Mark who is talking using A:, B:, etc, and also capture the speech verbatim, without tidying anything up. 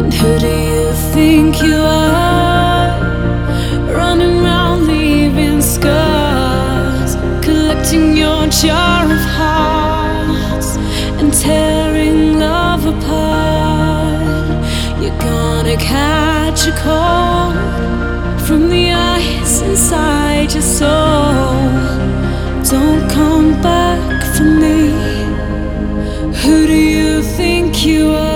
A: Who do you think you are? Running around leaving scars, collecting your jar of hearts and tearing love apart. You're gonna catch a cold from the ice inside your soul. Don't come back for me. Who do you think you are?